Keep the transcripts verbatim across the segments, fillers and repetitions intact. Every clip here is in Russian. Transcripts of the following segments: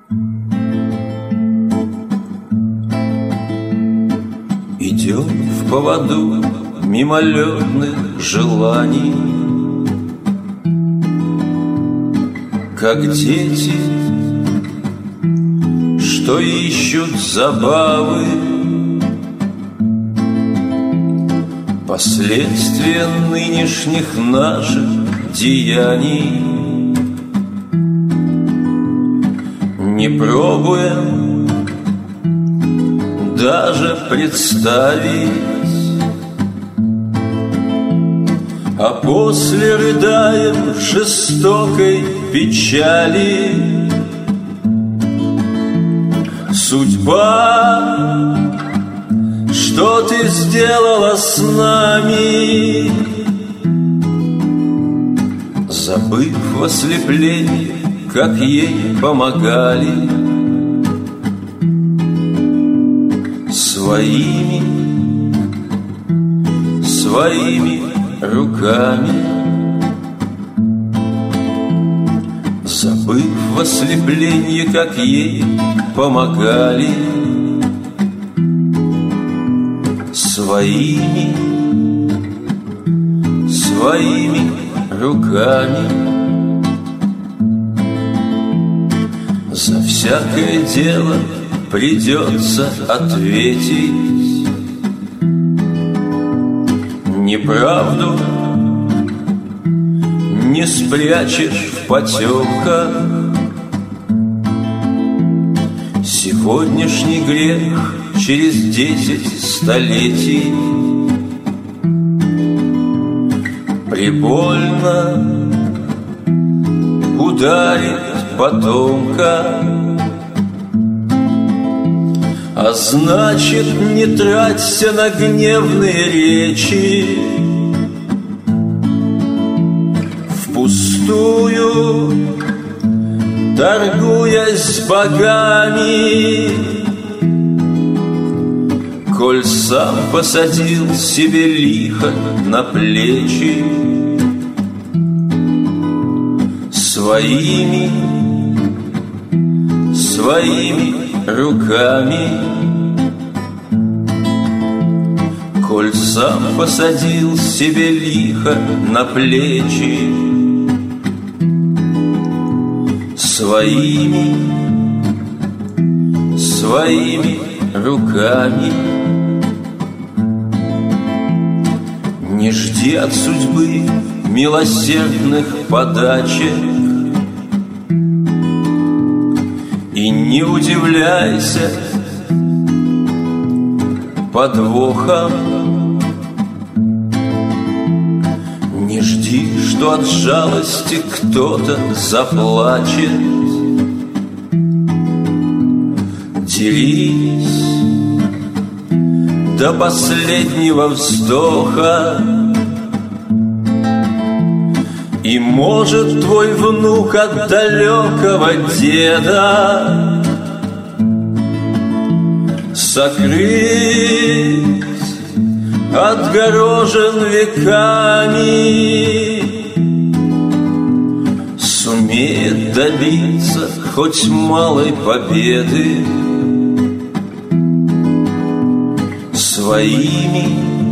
Идем в поводу мимолетных желаний, как дети, что ищут забавы, последствия нынешних наших деяний. Не пробуя даже представить, а после рыдаем в жестокой печали. Судьба, что ты сделала с нами, забыв в ослеплении, как ей помогали. Своими, своими руками, забыв в ослеплении, как ей помогали. Своими, своими руками, за всякое дело придется ответить. Неправду не спрячешь в потемках. Сегодняшний грех через десять столетий прибольно ударит потомка. А значит, не траться на гневные речи, впустую торгуясь с богами. Коль сам посадил себе лихо на плечи, своими, своими руками. Коль сам посадил себе лихо на плечи, своими, своими руками. Не жди от судьбы милосердных подачек и не удивляйся подвохом. Не жди, что от жалости кто-то заплачет. Делись до последнего вздоха, и, может, твой внук от далекого деда сокрыт, отгорожен веками, сумеет добиться хоть малой победы. Своими,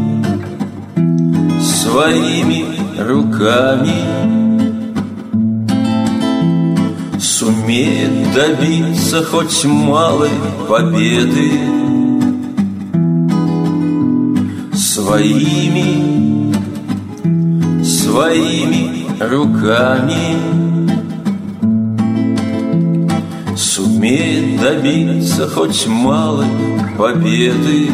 своими руками сумеет добиться хоть малой победы. Своими, своими руками сумеет добиться хоть малой победы.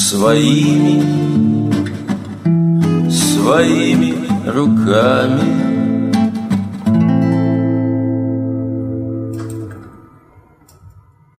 Своими, своими руками